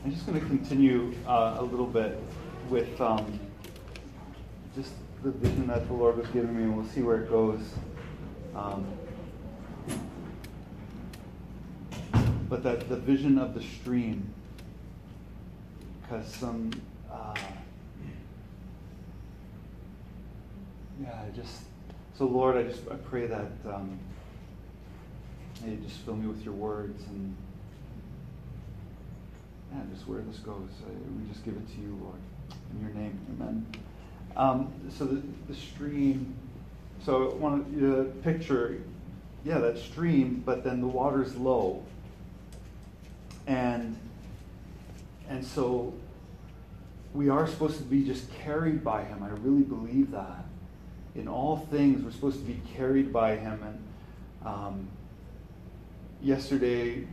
I'm just going to continue a little bit with just the vision that the Lord was giving me, and we'll see where it goes. But that the vision of the stream, because so Lord, I pray that you just fill me with your words, and just where this goes, we just give it to you, Lord, in your name, amen. So the stream, so I want you to picture, that stream, but then the water's low. And so we are supposed to be just carried by him. I really believe that. In all things, we're supposed to be carried by him. And yesterday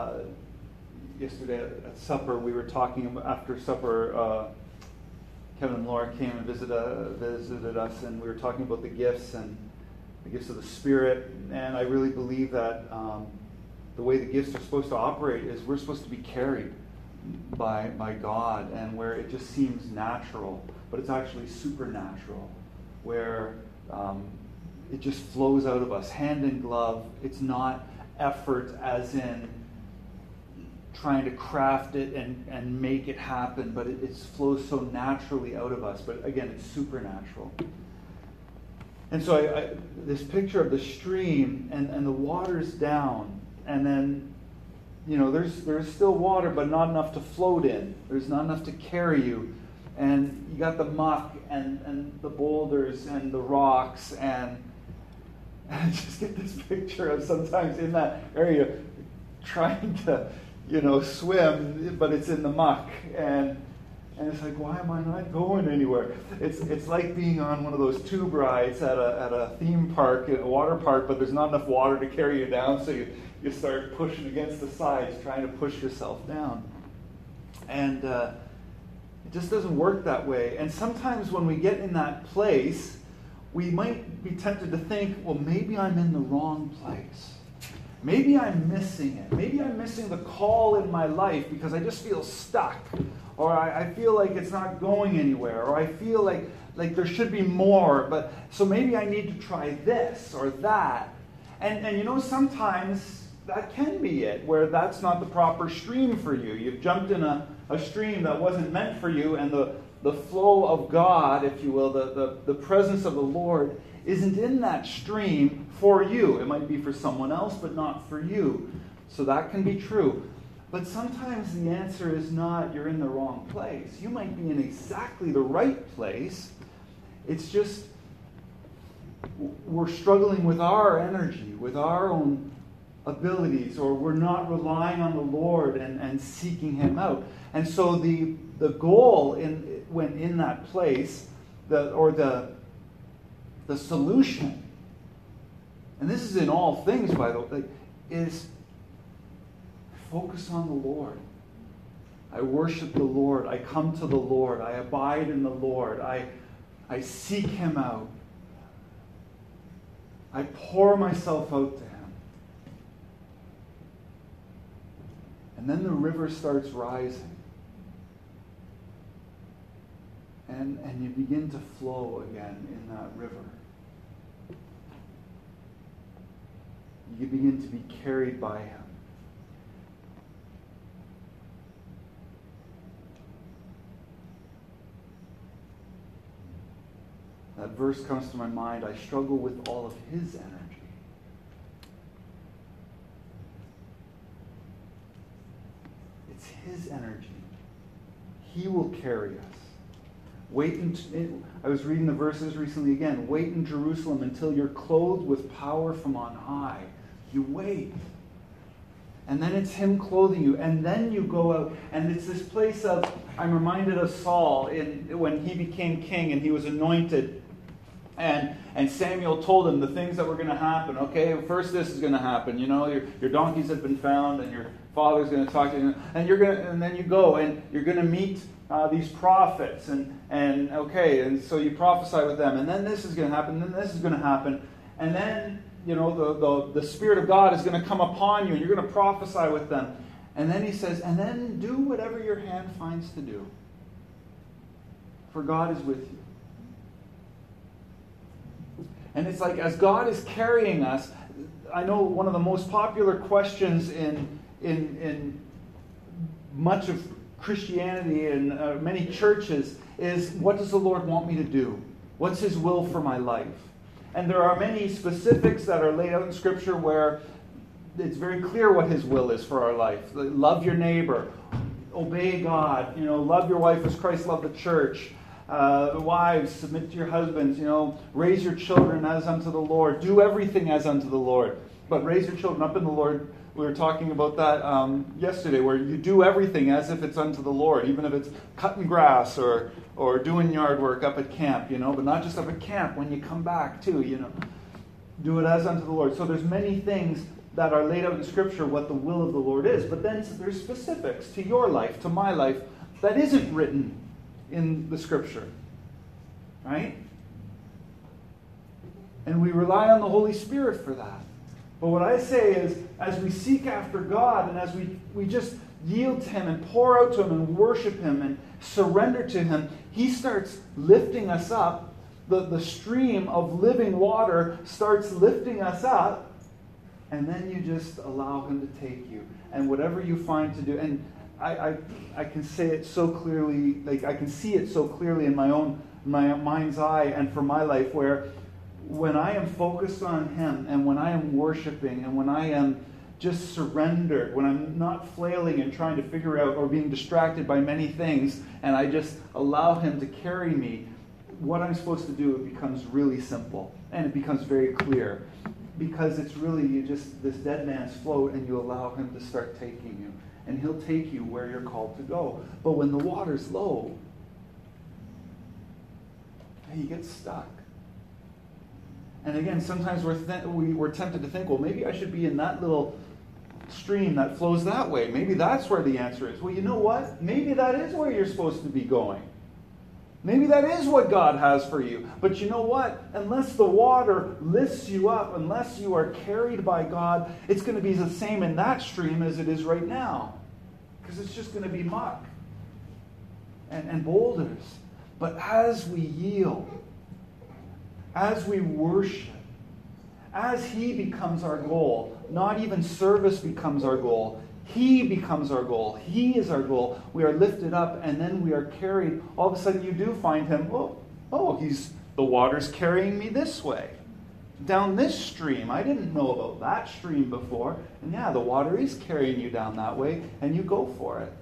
at supper, we were talking after supper. Kevin and Laura came and visited us, and we were talking about the gifts and the gifts of the Spirit. And I really believe that the way the gifts are supposed to operate is we're supposed to be carried by God, and where it just seems natural, but it's actually supernatural, where it just flows out of us, hand in glove. It's not effort as in trying to craft it and make it happen, but it flows so naturally out of us. But again, it's supernatural. And so this picture of the stream and the water's down, and then there's still water, but not enough to float in. There's not enough to carry you. And you got the muck and the boulders and the rocks, and I just get this picture of sometimes in that area trying to, swim, but it's in the muck, and it's like, why am I not going anywhere? It's like being on one of those tube rides at a theme park, a water park, but there's not enough water to carry you down, so you start pushing against the sides, trying to push yourself down. And it just doesn't work that way. And sometimes when we get in that place, we might be tempted to think, well, maybe I'm in the wrong place. Maybe I'm missing it. Maybe I'm missing the call in my life because I just feel stuck. Or I feel like it's not going anywhere. Or I feel like there should be more. But so maybe I need to try this or that. And sometimes that can be it, where that's not the proper stream for you. You've jumped in a stream that wasn't meant for you, and the flow of God, if you will, the presence of the Lord isn't in that stream for you. It might be for someone else, but not for you. So that can be true. But sometimes the answer is not you're in the wrong place. You might be in exactly the right place. It's just we're struggling with our energy, with our own abilities, or we're not relying on the Lord and seeking him out. And so the goal when in that place, the solution, and this is in all things, by the way, is focus on the Lord. I worship the Lord. I come to the Lord. I abide in the Lord. I seek him out. I pour myself out to him. And then the river starts rising. And you begin to flow again in that river. You begin to be carried by him. That verse comes to my mind, I struggle with all of his energy. It's his energy. He will carry us. I was reading the verses recently again. Wait in Jerusalem until you're clothed with power from on high. You wait. And then it's him clothing you. And then you go out. And it's this place of, I'm reminded of Saul when he became king and he was anointed. And Samuel told him the things that were going to happen. Okay, first this is going to happen. Your donkeys have been found, and your father's going to talk to you. And then you go and you're going to meet these prophets. And so you prophesy with them. And then this is going to happen. And then this is going to happen. And then the Spirit of God is going to come upon you, and you're going to prophesy with them. And then he says, and then do whatever your hand finds to do. For God is with you. And it's like, as God is carrying us, I know one of the most popular questions in much of Christianity and many churches is, what does the Lord want me to do? What's His will for my life? And there are many specifics that are laid out in Scripture where it's very clear what His will is for our life. Love your neighbor, obey God, love your wife as Christ loved the church. The wives, submit to your husbands, raise your children as unto the Lord. Do everything as unto the Lord. But raise your children up in the Lord. We were talking about that yesterday, where you do everything as if it's unto the Lord, even if it's cutting grass or doing yard work up at camp, but not just up at camp, when you come back too, do it as unto the Lord. So there's many things that are laid out in Scripture what the will of the Lord is. But then there's specifics to your life, to my life, that isn't written in the Scripture. Right? And we rely on the Holy Spirit for that. But what I say is, as we seek after God and as we just yield to Him and pour out to Him and worship Him and surrender to Him, He starts lifting us up. The stream of living water starts lifting us up. And then you just allow Him to take you. And whatever you find to do, and I can say it so clearly, like I can see it so clearly in my mind's eye and for my life, where when I am focused on Him and when I am worshiping and when I am just surrendered, when I'm not flailing and trying to figure out or being distracted by many things, and I just allow Him to carry me, what I'm supposed to do, it becomes really simple and it becomes very clear. Because it's really this dead man's float, and you allow Him to start taking you. And He'll take you where you're called to go. But when the water's low, you get stuck. And again, sometimes we're tempted to think, well, maybe I should be in that little stream that flows that way. Maybe that's where the answer is. Well, you know what? Maybe that is where you're supposed to be going. Maybe that is what God has for you. But you know what? Unless the water lifts you up, unless you are carried by God, it's going to be the same in that stream as it is right now. Because it's just going to be muck and boulders. But as we yield, as we worship, as He becomes our goal, not even service becomes our goal, He becomes our goal. He is our goal. We are lifted up, and then we are carried. All of a sudden you do find Him, the water's carrying me this way, down this stream. I didn't know about that stream before. And yeah, the water is carrying you down that way, and you go for it.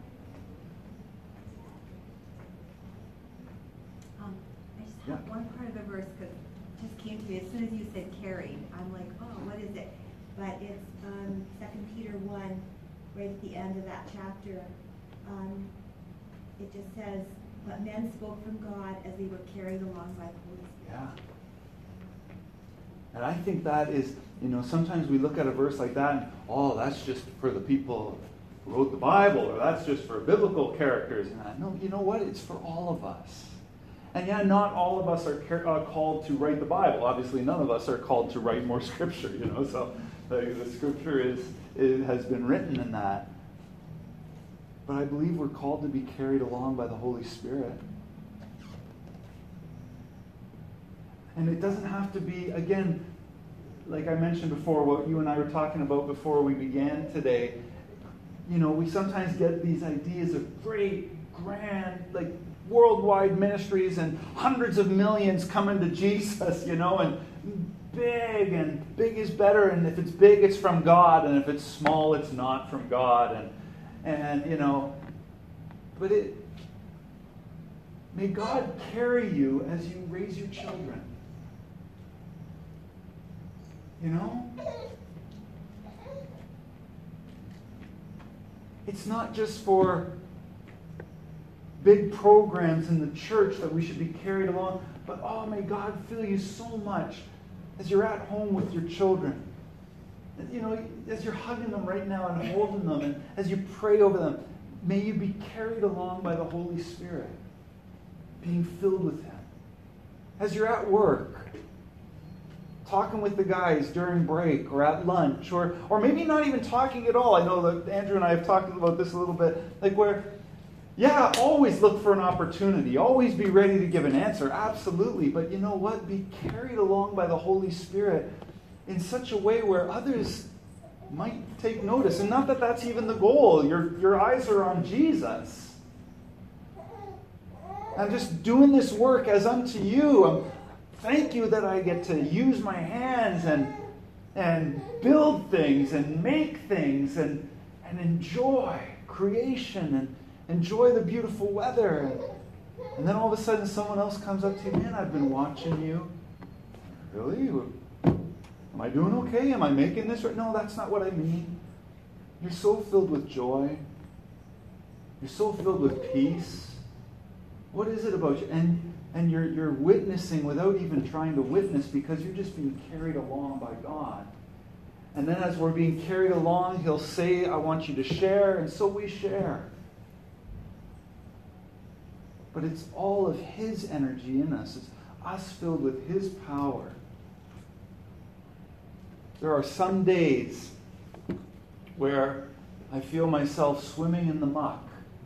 I just have one part of the verse because it just came to me. As soon as you said carried, I'm like, what is it? But it's 2 Peter 1, right at the end of that chapter. It just says, but men spoke from God as they were carried along by the Holy Spirit. Yeah. And I think that is, sometimes we look at a verse like that and, that's just for the people who wrote the Bible, or that's just for biblical characters. And no, you know what? It's for all of us. And yeah, not all of us are called to write the Bible. Obviously, none of us are called to write more Scripture, So the Scripture has been written in that. But I believe we're called to be carried along by the Holy Spirit. And it doesn't have to be, again, like I mentioned before, what you and I were talking about before we began today. We sometimes get these ideas of great, grand, like worldwide ministries and hundreds of millions coming to Jesus, and big is better, and if it's big, it's from God, and if it's small, it's not from God, but may God carry you as you raise your children. It's not just for big programs in the church that we should be carried along, but may God fill you so much as you're at home with your children. As you're hugging them right now and holding them, and as you pray over them, may you be carried along by the Holy Spirit, being filled with Him. As you're at work, talking with the guys during break or at lunch, or maybe not even talking at all. I know that Andrew and I have talked about this a little bit, like where, yeah, always look for an opportunity, always be ready to give an answer, absolutely, but you know what? Be carried along by the Holy Spirit in such a way where others might take notice. And not that that's even the goal. Your eyes are on Jesus. I'm just doing this work as unto you. Thank you that I get to use my hands and build things and make things and enjoy creation and enjoy the beautiful weather. And then all of a sudden someone else comes up to you, man, I've been watching you. Really? Am I doing okay? Am I making this right? No, that's not what I mean. You're so filled with joy. You're so filled with peace. What is it about you? And you're witnessing without even trying to witness because you're just being carried along by God. And then as we're being carried along, He'll say, I want you to share, and so we share. But it's all of His energy in us. It's us filled with His power. There are some days where I feel myself swimming in the muck.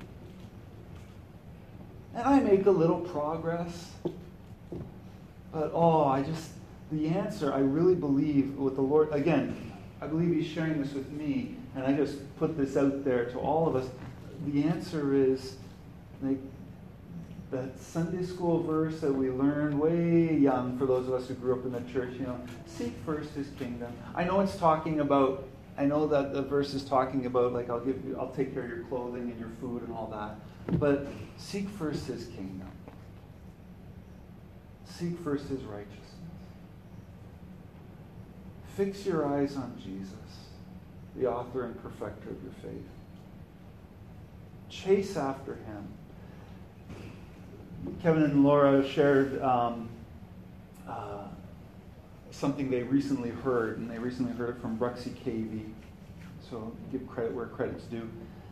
And I make a little progress. But the answer, I really believe with the Lord, again, I believe He's sharing this with me, and I just put this out there to all of us. The answer is like that Sunday school verse that we learned way young for those of us who grew up in the church, seek first His kingdom. I know that the verse is talking about like I'll take care of your clothing and your food and all that. But seek first His kingdom. Seek first His righteousness. Fix your eyes on Jesus, the author and perfecter of your faith. Chase after Him. Kevin and Laura shared something they recently heard, and they recently heard it from Bruxy Cavey. So give credit where credit's due.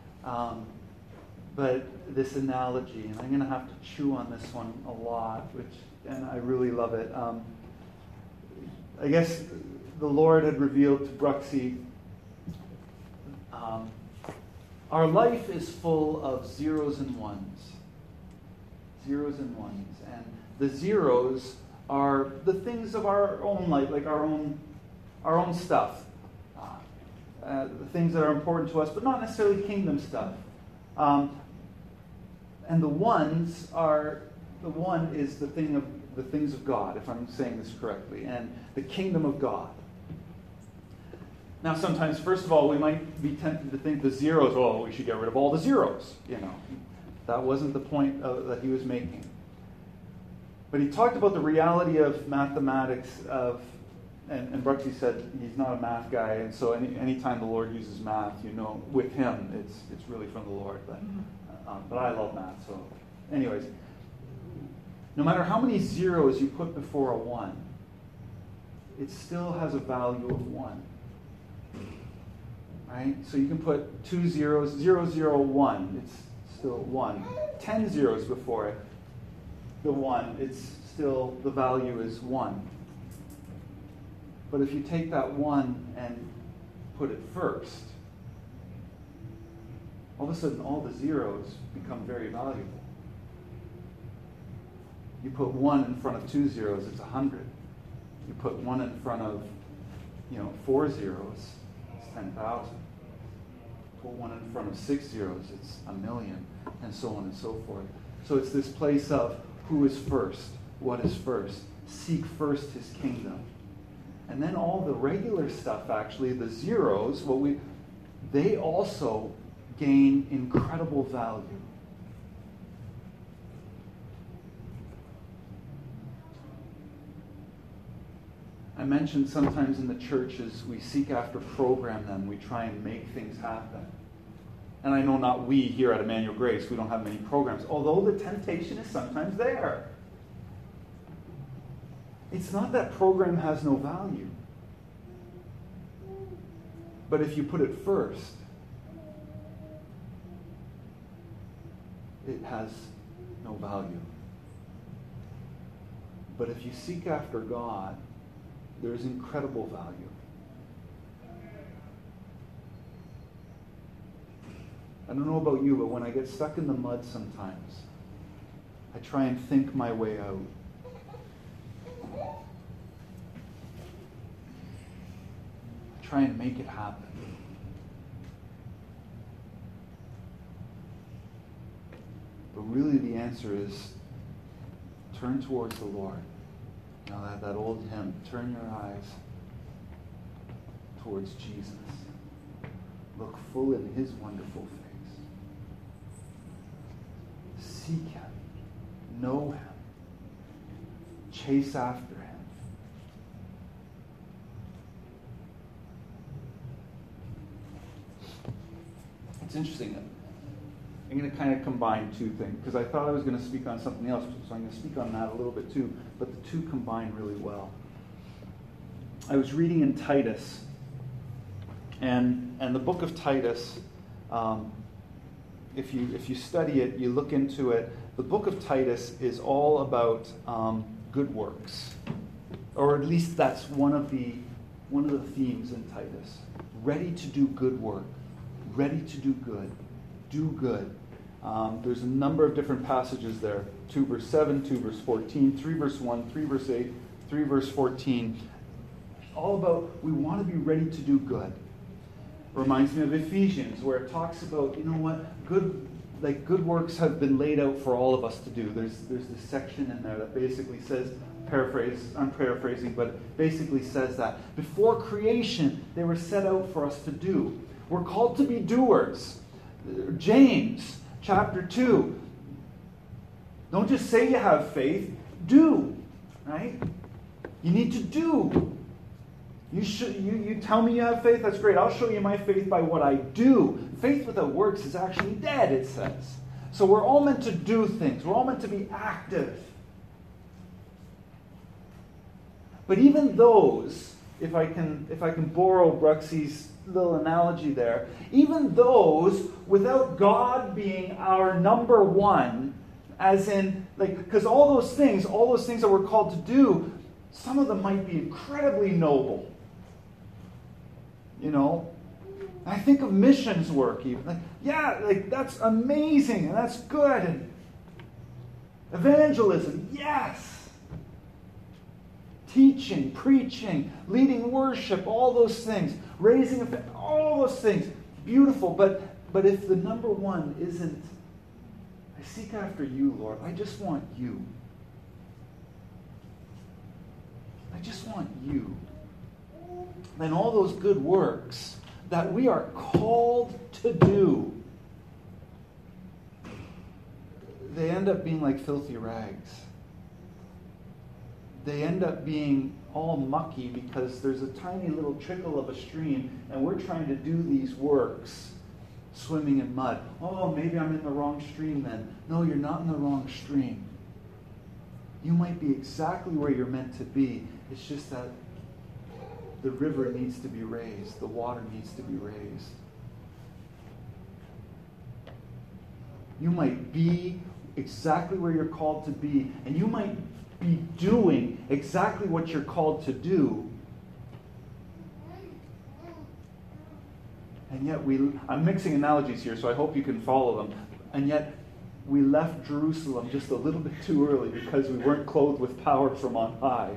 But this analogy, and I'm going to have to chew on this one a lot, and I really love it. I guess the Lord had revealed to Bruxy, our life is full of zeros and ones. Zeros and ones. And the zeros are the things of our own life, like our own stuff. The things that are important to us, but not necessarily kingdom stuff. And the one is the things of God, if I'm saying this correctly, and the kingdom of God. Now, sometimes, first of all, we might be tempted to think the zeros, we should get rid of all the zeros. That wasn't the point that he was making. But he talked about the reality of mathematics and Bruxy said he's not a math guy, and so anytime the Lord uses math, with him, it's really from the Lord. But I love math, so anyways. No matter how many zeros you put before a 1, it still has a value of 1. Right? So you can put 2 zeros, 0, 0, 1. It's still 1. 10 zeros before it, the 1, it's still, the value is 1. But if you take that 1 and put it first, all of a sudden all the zeros become very valuable. You put 1 in front of 2 zeros, it's 100. You put 1 in front of 4 zeros, it's 10,000. Put 1 in front of 6 zeros, it's 1,000,000, and so on and so forth. So it's this place of who is first, what is first. Seek first His kingdom. And then all the regular stuff, actually, the zeros, they also gain incredible value. I mentioned sometimes in the churches we seek after program them. We try and make things happen. And I know not we here at Emmanuel Grace, we don't have many programs, although the temptation is sometimes there. It's not that program has no value. But if you put it first, it has no value. But if you seek after God, there is incredible value. I don't know about you, but when I get stuck in the mud sometimes, I try and think my way out. I try and make it happen. But really the answer is turn towards the Lord. You know, that old hymn, turn your eyes towards Jesus. Look full in his wonderful face. Seek him. Know him. Chase after him. It's interesting. I'm going to kind of combine two things, because I thought I was going to speak on something else, so I'm going to speak on that a little bit too, but the two combine really well. I was reading in Titus, and the book of Titus, if you study it, you look into it, the book of Titus is all about good works, or at least that's one of the themes in Titus. Ready to do good work, ready to do good, do good. There's a number of different passages there. 2 verse 7, 2 verse 14, 3 verse 1, 3 verse 8, 3 verse 14. All about we want to be ready to do good. Reminds me of Ephesians, where it talks about, you know what, good works have been laid out for all of us to do. There's this section in there that basically says, I'm paraphrasing, but basically says that before creation they were set out for us to do. We're called to be doers. James chapter 2. Don't just say you have faith, do. Right? You need to do. You tell me you have faith, that's great. I'll show you my faith by what I do. Faith without works is actually dead, it says. So we're all meant to do things. We're all meant to be active. But even those, if I can borrow Bruxy's little analogy there, even those without God being our number one, as in, because all those things that we're called to do, some of them might be incredibly noble. You know, I think of missions work even. That's amazing and that's good. And evangelism, yes. Teaching, preaching, leading worship, all those things. Raising a family, all those things. Beautiful, but if the number one isn't, I seek after you, Lord. I just want you. I just want you. And all those good works that we are called to do, they end up being like filthy rags. They end up being all mucky because there's a tiny little trickle of a stream and we're trying to do these works swimming in mud. Oh, maybe I'm in the wrong stream then. No, you're not in the wrong stream. You might be exactly where you're meant to be. It's just that the river needs to be raised. The water needs to be raised. You might be exactly where you're called to be, and you might be doing exactly what you're called to do. And yet I'm mixing analogies here, so I hope you can follow them. And yet we left Jerusalem just a little bit too early because we weren't clothed with power from on high.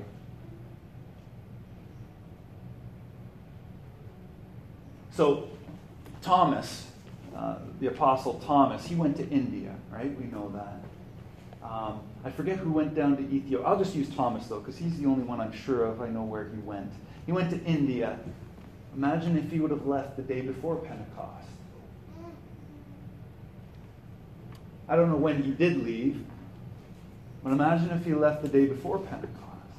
So Thomas, the Apostle Thomas, he went to India, right? We know that. I forget who went down to Ethiopia. I'll just use Thomas, though, because he's the only one I'm sure of. I know where he went. He went to India. Imagine if he would have left the day before Pentecost. I don't know when he did leave, but imagine if he left the day before Pentecost.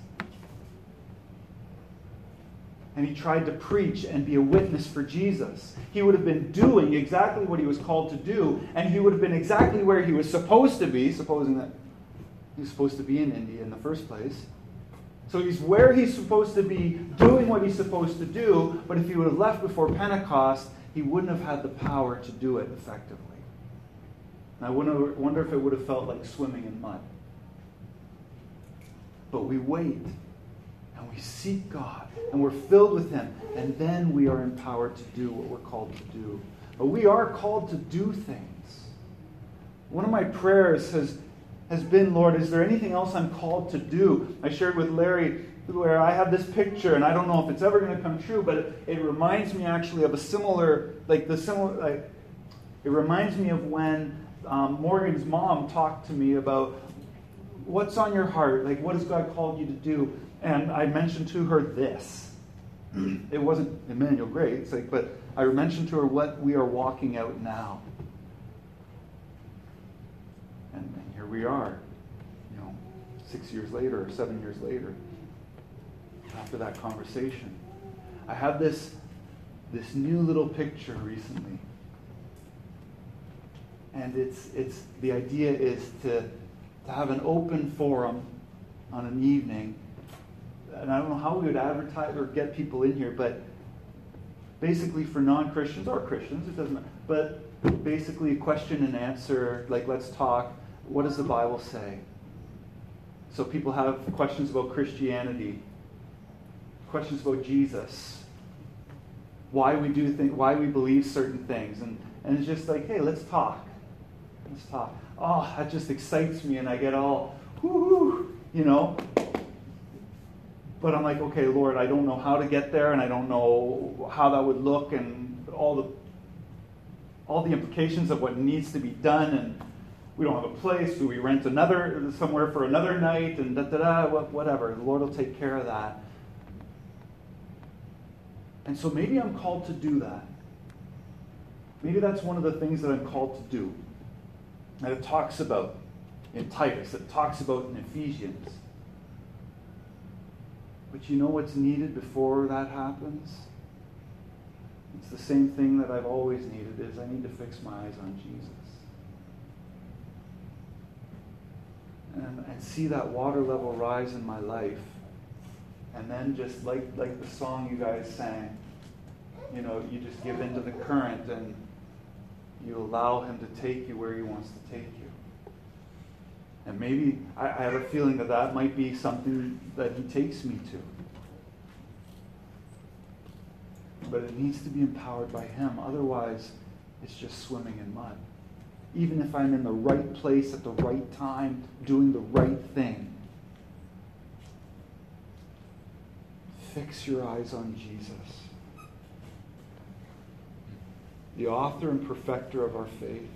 And he tried to preach and be a witness for Jesus. He would have been doing exactly what he was called to do, and he would have been exactly where he was supposed to be, supposing that he was supposed to be in India in the first place. So he's where he's supposed to be, doing what he's supposed to do, but if he would have left before Pentecost, he wouldn't have had the power to do it effectively. And I wonder if it would have felt like swimming in mud. But we wait. and we seek God, and we're filled with Him, and then we are empowered to do what we're called to do. But we are called to do things. One of my prayers has been, Lord, is there anything else I'm called to do? I shared with Larry where I have this picture, and I don't know if it's ever going to come true, but it reminds me actually of it reminds me of when Morgan's mom talked to me about what's on your heart, like what has God called you to do? And I mentioned to her this. It wasn't Emmanuel Great, but I mentioned to her what we are walking out now. And here we are, 6 years later or 7 years later, after that conversation. I have this new little picture recently. And it's the idea is to have an open forum on an evening. And I don't know how we would advertise or get people in here, but basically for non-Christians or Christians, it doesn't matter. But basically a question and answer, like let's talk. What does the Bible say? So people have questions about Christianity, questions about Jesus, why we do things, why we believe certain things, and it's just like, hey, let's talk. Let's talk. Oh, that just excites me, and I get all, whoo, But I'm like, okay, Lord, I don't know how to get there, and I don't know how that would look, and all the implications of what needs to be done, and we don't have a place. Do we rent somewhere for another night, and whatever. The Lord will take care of that. And so maybe I'm called to do that. Maybe that's one of the things that I'm called to do. And it talks about in Titus, it talks about in Ephesians. But you know what's needed before that happens? It's the same thing that I've always needed, is I need to fix my eyes on Jesus. And see that water level rise in my life. And then just like the song you guys sang, you just give into the current and you allow Him to take you where He wants to take you. And maybe I have a feeling that might be something that He takes me to. But it needs to be empowered by Him. Otherwise, it's just swimming in mud. Even if I'm in the right place at the right time, doing the right thing. Fix your eyes on Jesus, the author and perfecter of our faith.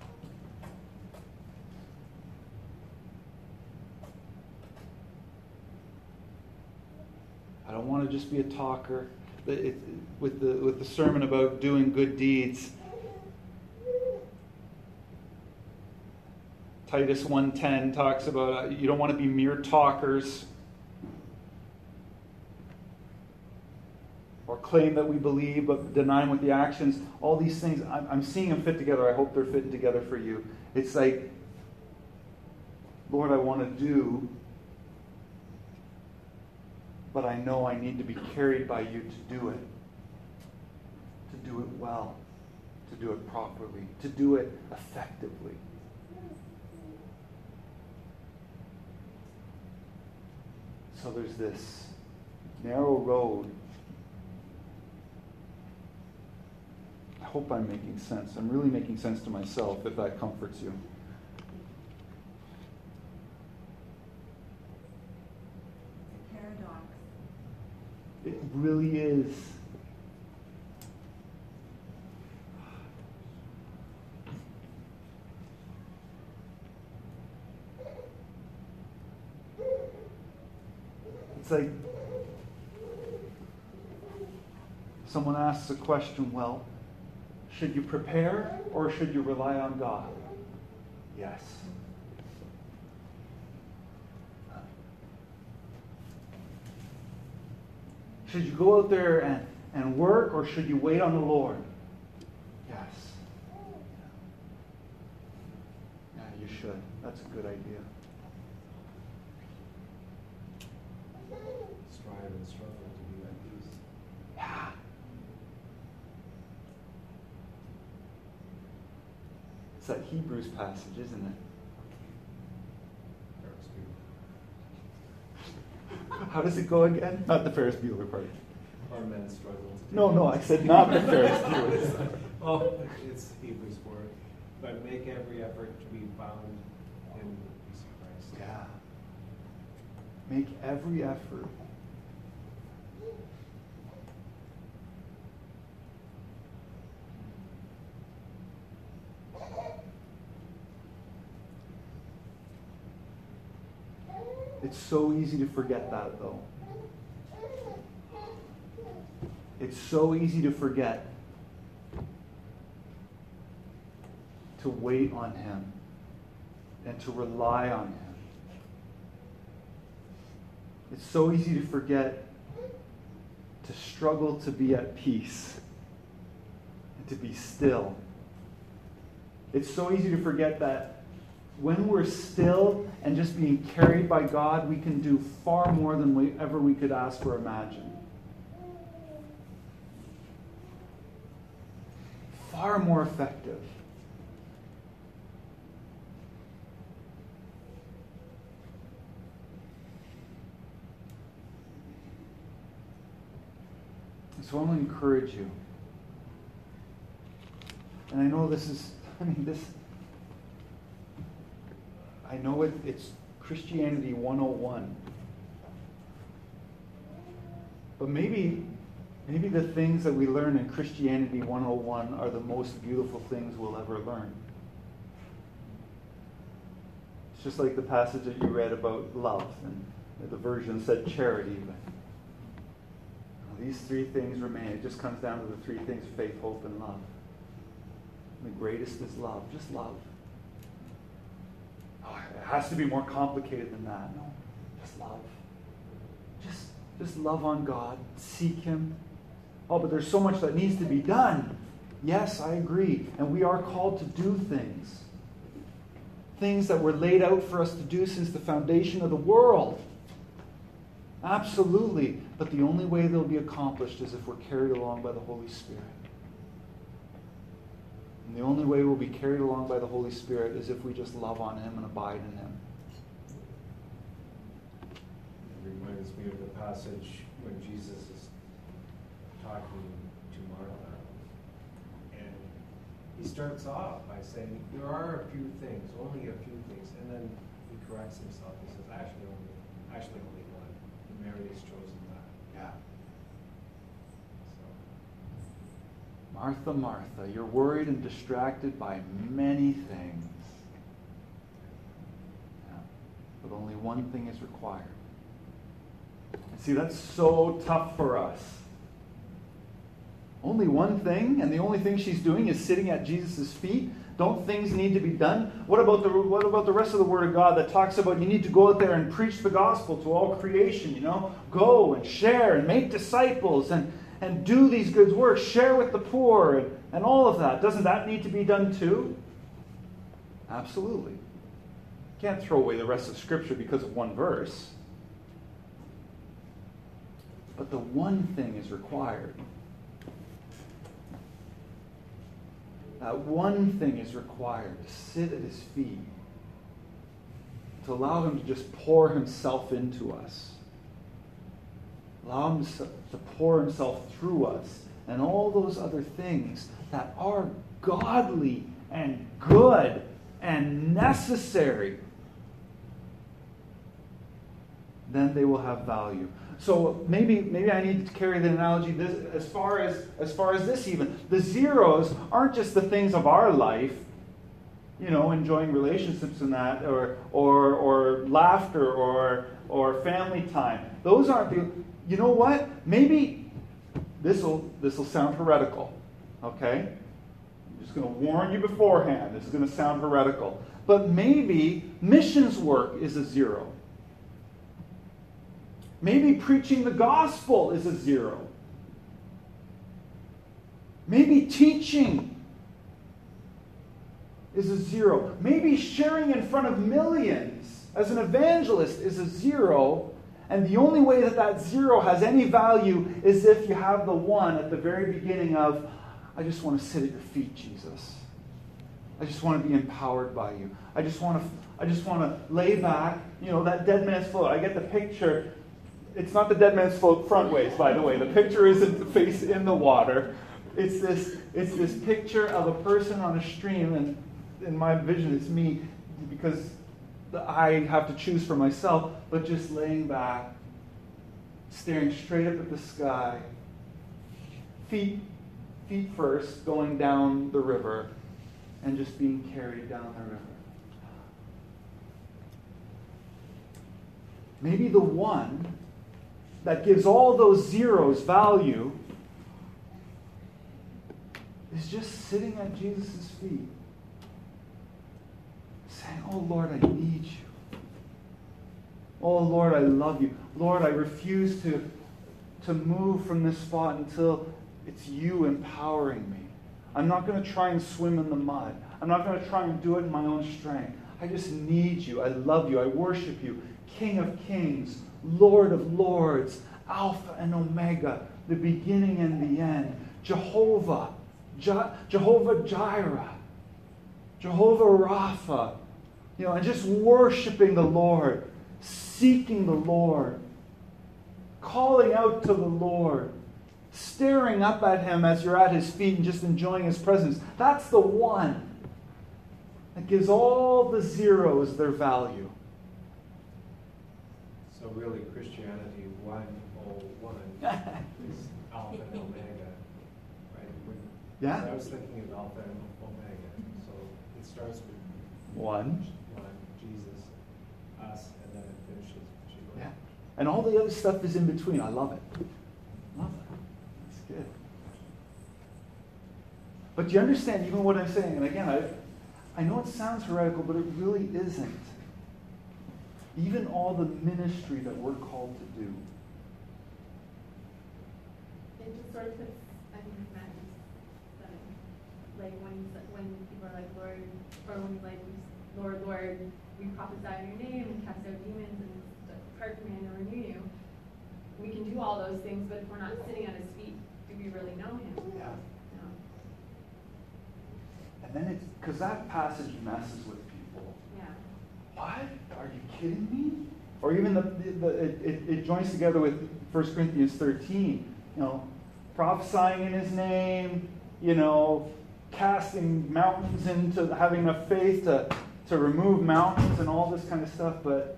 I don't want to just be a talker. With the sermon about doing good deeds, Titus 1:10 talks about you don't want to be mere talkers or claim that we believe but deny with the actions. All these things, I'm seeing them fit together. I hope they're fitting together for you. It's like, Lord, I want to do, but I know I need to be carried by you to do it well, to do it properly, to do it effectively. So there's this narrow road. I hope I'm making sense. I'm really making sense to myself, if that comforts you. Paradox. It really is. It's like someone asks a question, well, should you prepare or should you rely on God? Yes. Should you go out there and work or should you wait on the Lord? Yes. Yeah, you should. That's a good idea. Strive and struggle to be at peace. Yeah. It's that Hebrews passage, isn't it? How does it go again? Not the Ferris Bueller part. Our men struggle to No, I said not the Ferris Bueller. Oh, it's Hebrews 4. But make every effort to be found in the peace of Christ. Yeah. Make every effort. It's so easy to forget that, though. It's so easy to forget to wait on Him and to rely on Him. It's so easy to forget to struggle to be at peace and to be still. It's so easy to forget that when we're still and just being carried by God, we can do far more than we could ask or imagine. Far more effective. So I want to encourage you. And I know I know it's Christianity 101. But maybe the things that we learn in Christianity 101 are the most beautiful things we'll ever learn. It's just like the passage that you read about love, and the version said charity, but these three things remain. It just comes down to the three things: faith, hope, and love. And the greatest is love. Just love. Oh, it has to be more complicated than that. No, just love. Just love on God. Seek Him. Oh, but there's so much that needs to be done. Yes, I agree. And we are called to do things. Things that were laid out for us to do since the foundation of the world. Absolutely. But the only way they'll be accomplished is if we're carried along by the Holy Spirit. And the only way we'll be carried along by the Holy Spirit is if we just love on Him and abide in Him. It reminds me of the passage when Jesus is talking to Martha. And he starts off by saying, there are a few things, only a few things. And then he corrects himself. He says, actually only one. Mary has chosen that. Yeah. So. Martha, Martha, you're worried and distracted by many things. Yeah. But only one thing is required. And see, that's so tough for us. Only one thing, and the only thing she's doing is sitting at Jesus' feet. Don't things need to be done? What about the rest of the Word of God that talks about you need to go out there and preach the gospel to all creation, Go and share and make disciples and do these good works. Share with the poor and all of that. Doesn't that need to be done too? Absolutely. Can't throw away the rest of Scripture because of one verse. But the one thing is required. That one thing is required, to sit at His feet, to allow Him to just pour Himself into us, allow Him to pour Himself through us, and all those other things that are godly and good and necessary, then they will have value. So maybe I need to carry the analogy as far as this even. The zeros aren't just the things of our life, enjoying relationships and that, or laughter or family time. Those aren't the. You know what? Maybe this will sound heretical. Okay, I'm just going to warn you beforehand. This is going to sound heretical, but maybe missions work is a zero. Maybe preaching the gospel is a zero. Maybe teaching is a zero. Maybe sharing in front of millions as an evangelist is a zero. And the only way that zero has any value is if you have the one at the very beginning of, I just want to sit at your feet, Jesus. I just want to be empowered by you. I just want to lay back, that dead man's float. I get the picture. it's not the dead man's float front ways, by the way. The picture isn't the face in the water. It's this picture of a person on a stream, and in my vision it's me, because I have to choose for myself, but just laying back, staring straight up at the sky, feet first, going down the river, and just being carried down the river. Maybe the one that gives all those zeros value is just sitting at Jesus' feet, saying, oh Lord, I need you. Oh Lord, I love you. Lord, I refuse to move from this spot until it's you empowering me. I'm not going to try and swim in the mud. I'm not going to try and do it in my own strength. I just need you. I love you. I worship you. King of kings, Lord of lords, Alpha and Omega, the beginning and the end. Jehovah Jireh, Jehovah Rapha. And just worshiping the Lord, seeking the Lord, calling out to the Lord, staring up at him as you're at his feet and just enjoying his presence. That's the one that gives all the zeros their value. So really, Christianity 101 is Alpha and Omega, right? Yeah. So I was thinking of Alpha and Omega. So it starts with one, Jesus, us, and then it finishes with Jesus. Yeah. And all the other stuff is in between. I love it. Love it. It's good. But do you understand even what I'm saying? And again, I know it sounds heretical, but it really isn't. Even all the ministry that we're called to do. It just sort of puts, madness. Like when people are like, Lord, or when you're like, Lord, Lord, we prophesy in your name, and cast out demons, and depart from me, and renew you. We can do all those things, but if we're not sitting at his feet, do we really know him? Yeah. No. And then it's because that passage messes with people. Yeah. What? Are you kidding me? Or even it joins together with 1 Corinthians 13. Prophesying in his name, casting mountains into having enough faith to remove mountains and all this kind of stuff, but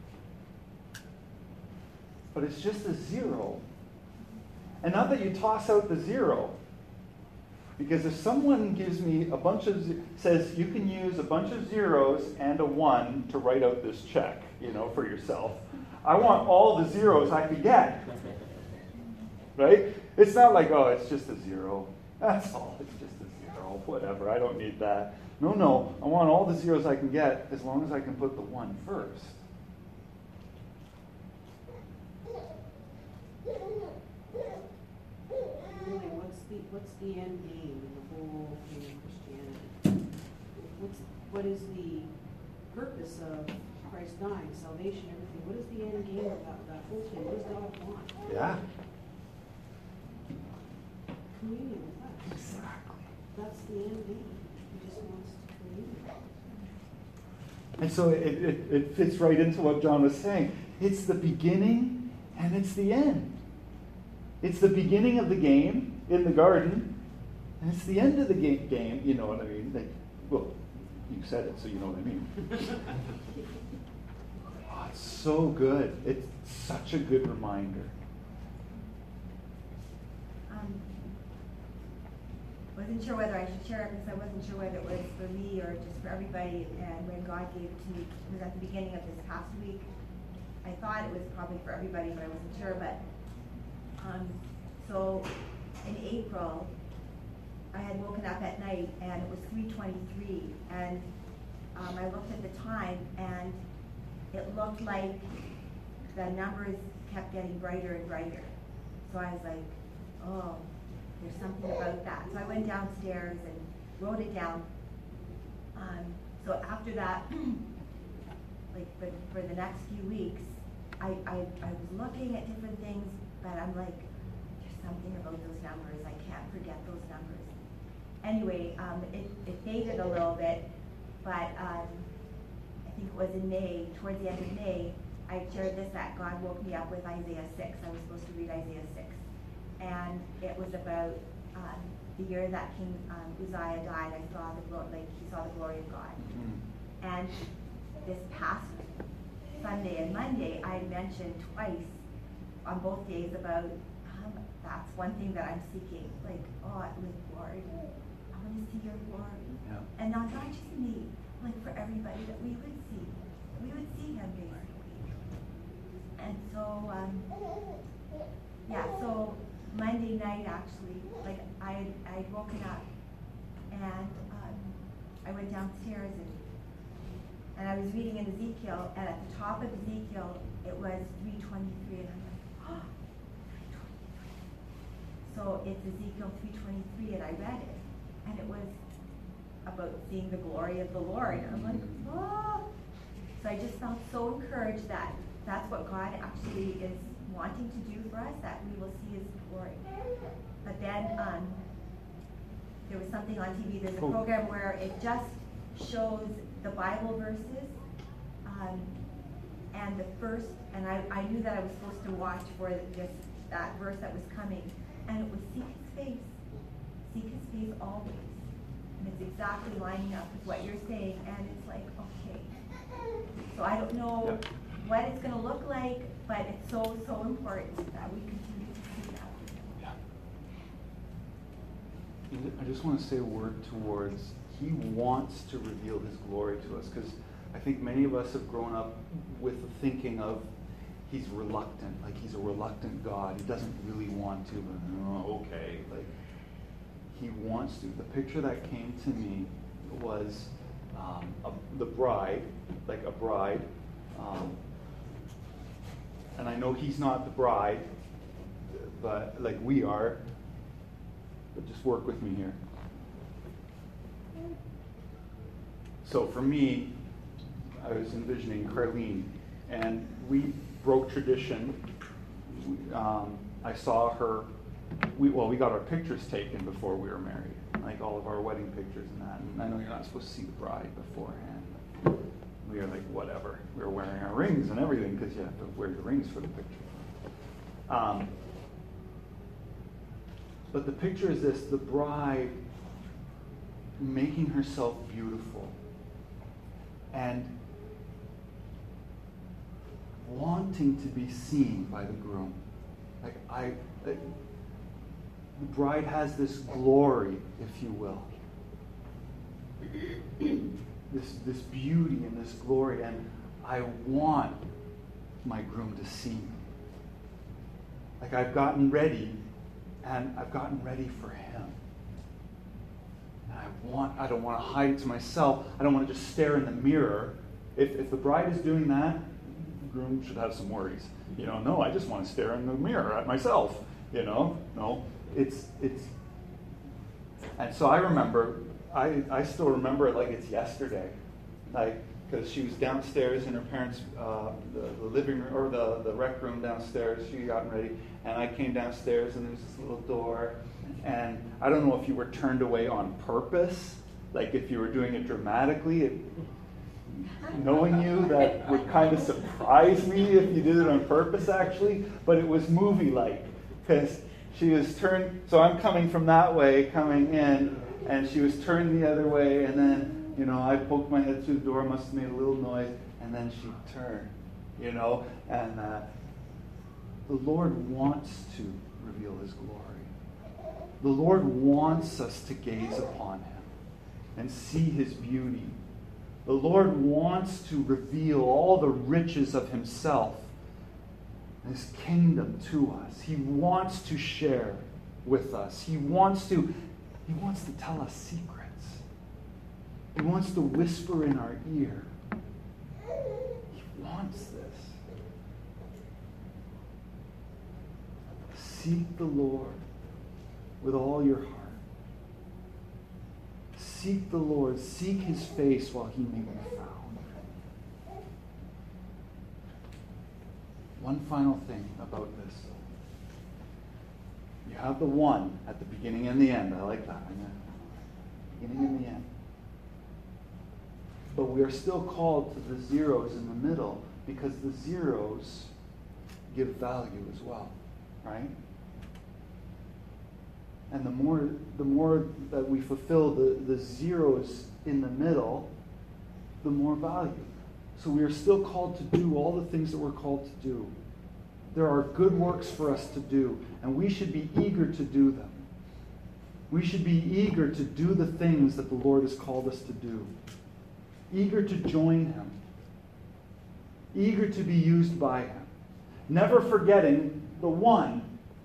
it's just a zero. And not that you toss out the zero, because if someone gives me says you can use a bunch of zeros and a 1 to write out this check, for yourself, I want all the zeros I could get. Right? It's not like, oh, it's just a zero. That's all. It's just a zero. Whatever. I don't need that. No. I want all the zeros I can get as long as I can put the 1 first. Really, what's the end game in the whole thing of Christianity? What is the purpose of Christ dying, salvation, everything? What is the end game of that whole thing? What does God want? Yeah. Communion with us. Exactly. That's the end game. He just wants to commune. And so it fits right into what John was saying. It's the beginning and it's the end. It's the beginning of the game in the garden, and it's the end of the game. You know what I mean? Well, you said it, so you know what I mean. Oh, it's so good. It's such a good reminder. Wasn't sure whether I should share it because I wasn't sure whether it was for me or just for everybody. And when God gave it to me, it was at the beginning of this past week. I thought it was probably for everybody, but I wasn't sure. But so in April, I had woken up at night and it was 3:23, and I looked at the time and it looked like the numbers kept getting brighter and brighter. So I was like, oh, there's something about that. So I went downstairs and wrote it down. So after that, like for the next few weeks, I was looking at different things, but I'm like, there's something about those numbers. I can't forget those numbers. Anyway, it faded a little bit, but I think it was in May, towards the end of May, I shared this, that God woke me up with Isaiah 6. I was supposed to read Isaiah 6. And it was about the year that King Uzziah died. I saw he saw the glory of God. Mm-hmm. And this past Sunday and Monday, I mentioned twice on both days about that's one thing that I'm seeking. Like, Lord, I want to see your glory. Yeah. And not just me, like for everybody, that we would see. We would see him basically. And so, so Monday night actually, like I'd woken up and I went downstairs and I was reading in Ezekiel, and at the top of Ezekiel it was 3:23, and I'm like, oh, 3:23. So it's Ezekiel 3:23, and I read it, and it was about seeing the glory of the Lord. And I'm like, oh. So I just felt so encouraged that that's what God actually is wanting to do for us, that we will see his glory. But then there was something on TV, there's a program where it just shows the Bible verses, and the first, and I knew that I was supposed to watch for that verse that was coming, and it was seek his face always. And it's exactly lining up with what you're saying, and it's like, okay. So I don't know what it's going to look like, but it's so important that we continue to see that. Yeah. I just want to say a word towards, he wants to reveal his glory to us, because I think many of us have grown up with the thinking of he's reluctant, like he's a reluctant God. He doesn't really want to, but okay. Like, he wants to. The picture that came to me was the bride, like a bride. And I know he's not the bride, but like we are. But just work with me here. So for me, I was envisioning Carlene, and we broke tradition. I saw her. We got our pictures taken before we were married, like all of our wedding pictures and that. And I know you're not supposed to see the bride beforehand. We were like, whatever. We were wearing our rings and everything, because you have to wear your rings for the picture. But the picture is this: the bride making herself beautiful and wanting to be seen by the groom. The bride has this glory, if you will. This beauty and this glory, and I want my groom to see me. Like, I've gotten ready, and I've gotten ready for him. And I don't want to hide it to myself. I don't want to just stare in the mirror. If the bride is doing that, the groom should have some worries. No, I just want to stare in the mirror at myself. No. It's and so I remember, I still remember it like it's yesterday, like, because she was downstairs in her parents' the living room, or the rec room downstairs. She gotten ready, and I came downstairs, and there was this little door, and I don't know if you were turned away on purpose, like if you were doing it dramatically. Knowing you, that would kind of surprise me if you did it on purpose, actually, but it was movie-like, because she was turned, so I'm coming from that way, coming in, and she was turned the other way, and then, I poked my head through the door, must have made a little noise, and then she turned, and the Lord wants to reveal his glory. The Lord wants us to gaze upon him and see his beauty. The Lord wants to reveal all the riches of himself, his kingdom, to us. He wants to share with us. He wants to tell us secrets. He wants to whisper in our ear. He wants this. Seek the Lord with all your heart. Seek the Lord. Seek his face while he may be found. One final thing about this. You have the one at the beginning and the end. I like that. Beginning and the end. But we are still called to the zeros in the middle, because the zeros give value as well, right? And the more that we fulfill the zeros in the middle, the more value. So we are still called to do all the things that we're called to do. There are good works for us to do, and we should be eager to do them. We should be eager to do the things that the Lord has called us to do. Eager to join Him. Eager to be used by Him. Never forgetting the one.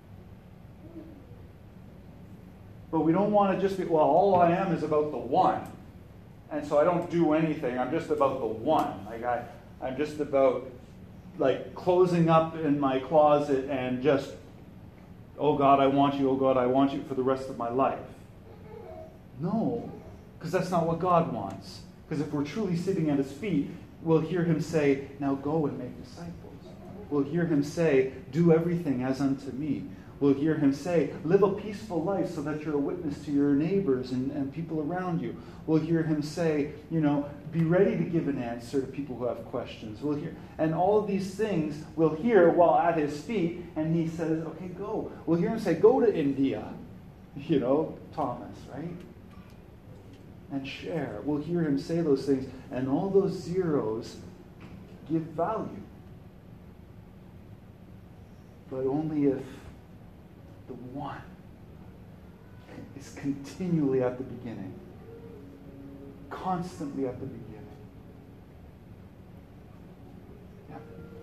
But we don't want to just be, well, all I am is about the one. And so I don't do anything. I'm just about the one. Like I'm just about like closing up in my closet and just, oh God, I want you, oh God, I want you for the rest of my life. No, because that's not what God wants. Because if we're truly sitting at His feet, we'll hear Him say, now go and make disciples. We'll hear Him say, do everything as unto me. We'll hear Him say, live a peaceful life so that you're a witness to your neighbors and people around you. We'll hear Him say, be ready to give an answer to people who have questions. We'll hear, and all of these things we'll hear while at His feet, and He says, okay, go. We'll hear Him say, go to India, Thomas, right? And share. We'll hear Him say those things, and all those zeros give value. But only if the one is continually at the beginning. Constantly at the beginning. Yeah.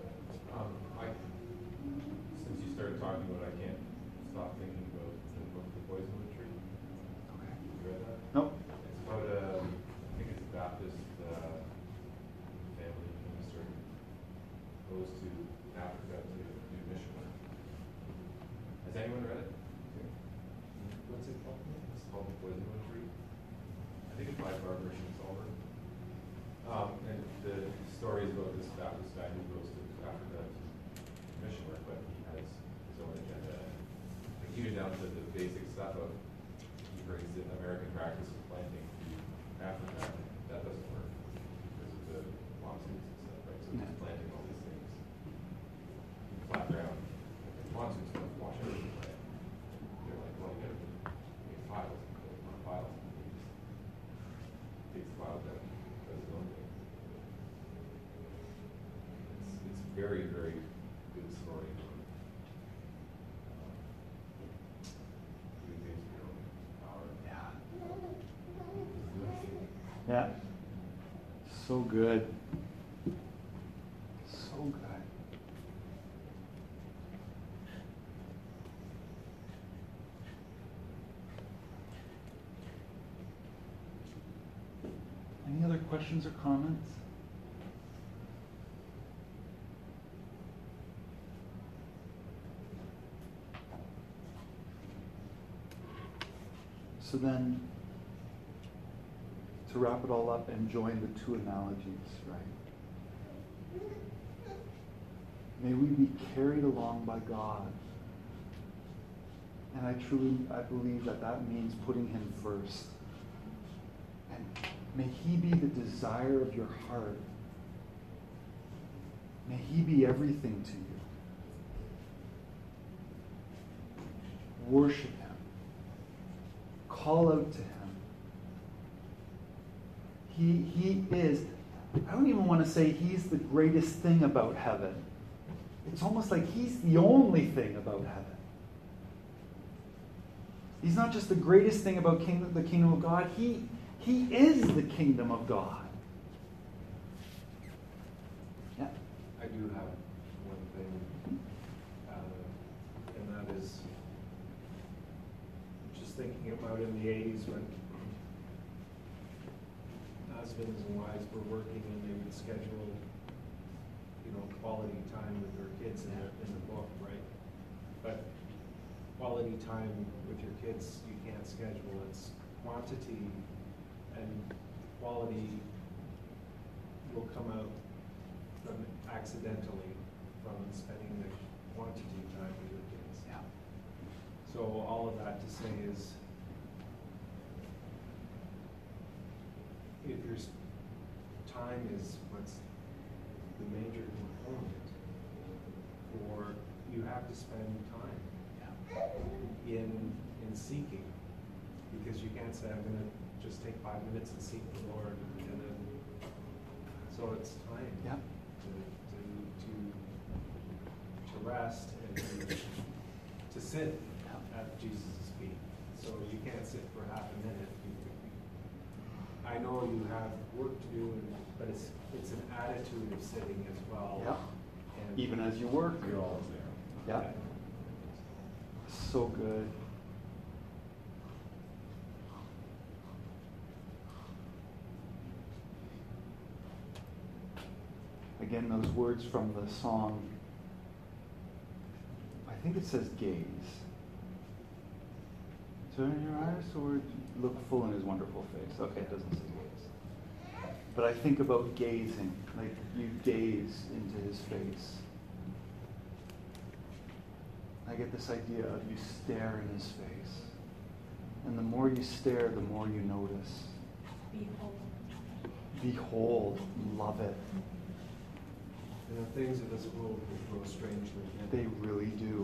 Since you started talking about it, I can't stop thinking about the book The Poisonwood Tree. Okay. You read that? Nope. It's about I think it's a Baptist family minister goes to Africa to do mission work. Has anyone read it? What's it called? It's called The Poisonwood Tree. I think it's by Barbara Schulzer. And the story is about this Baptist guy who goes to Africa to mission work, but he has his own agenda. Like even down to the basic stuff of he brings in American practice of planting to Africa. That doesn't work because of the monsoons and stuff, right? So he's planting all these things in flat ground. Monsoons don't wash everything away. They're like, well, you gotta make piles on piles. He takes the piles down, does his own thing. It's very, very good story. Doing things with your own power. Yeah. Yeah. So good. So good. Any other questions or comments? So then, to wrap it all up and join the two analogies, right? May we be carried along by God. And I believe that means putting Him first. And may He be the desire of your heart. May He be everything to you. Worship Him. Call out to Him. He is, I don't even want to say He's the greatest thing about heaven. It's almost like He's the only thing about heaven. He's not just the greatest thing about the kingdom of God. He is the kingdom of God. Yeah. I do have one thing, and that is just thinking about in the 80s when husbands and wives were working and they would schedule, quality time with their kids in the book, right? But quality time with your kids you can't schedule. It's quantity and quality will come out from accidentally from spending the quantity time with your kids. Yeah. So all of that to say is, if your time is what's the major component for you have to spend time in seeking, because you can't say I'm going to just take 5 minutes and seek the Lord, and then so it's time Yeah. to rest and to sit at Jesus' feet. So you can't sit for half a minute. I know you have work to do, but it's an attitude of sitting as well. Yeah. And Even as you work. You're always there. Yeah. So good. Again, those words from the song, I think it says gaze. Turn your eyes toward, look full in his wonderful face. Okay, it doesn't say gaze. But I think about gazing, like you gaze into his face. I get this idea of you stare in his face. And the more you stare, the more you notice. Behold. Behold, love it. the things of this world will grow strangely dim. They really do.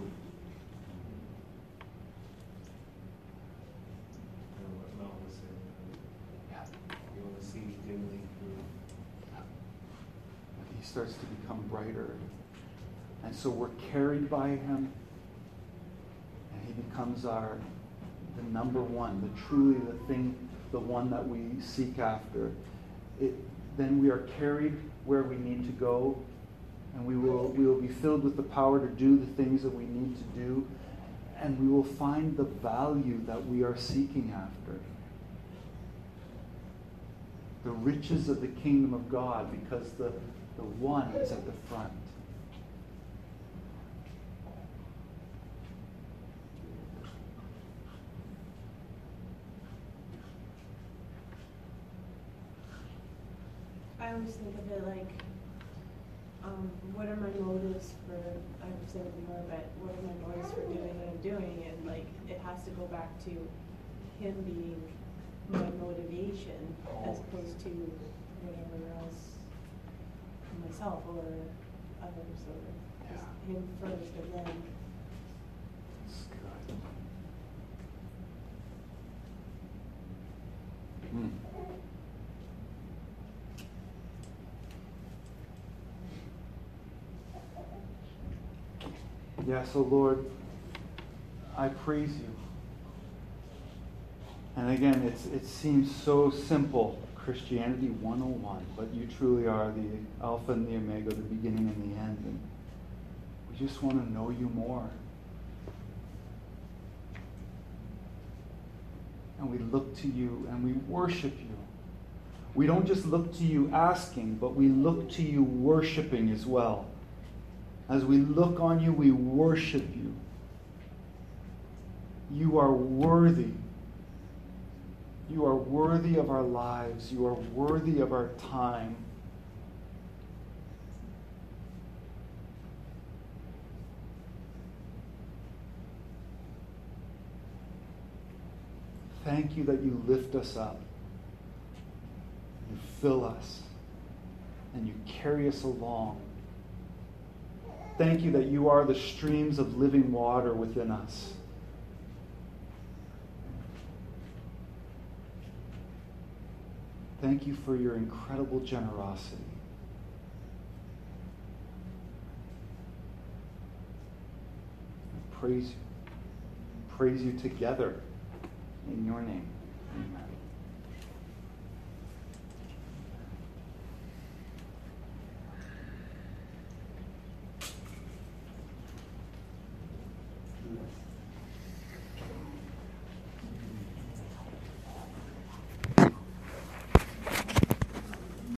And what Mel was saying, Yeah. you want to see dimly through. He starts to become brighter. And so we're carried by him. And he becomes the number one, truly the thing, the one that we seek after. Then we are carried where we need to go, and we will be filled with the power to do the things that we need to do, and we will find the value that we are seeking after. The riches of the kingdom of God, because the one is at the front. I always think of it like, what are my motives for, I would say more, but what are my motives for doing what I'm doing? And like, it has to go back to him being my motivation as opposed to whatever else, myself or others, or just him first and then. That's good. Hmm. Yeah, so Lord, I praise you. And again, it seems so simple, Christianity 101, but you truly are the Alpha and the Omega, the beginning and the end. And we just want to know you more. And we look to you and we worship you. We don't just look to you asking, but we look to you worshiping as well. As we look on you, we worship you. You are worthy. You are worthy of our lives. You are worthy of our time. Thank you that you lift us up. You fill us. And you carry us along. Thank you that you are the streams of living water within us. Thank you for your incredible generosity. Praise you. Praise you together in your name. Amen.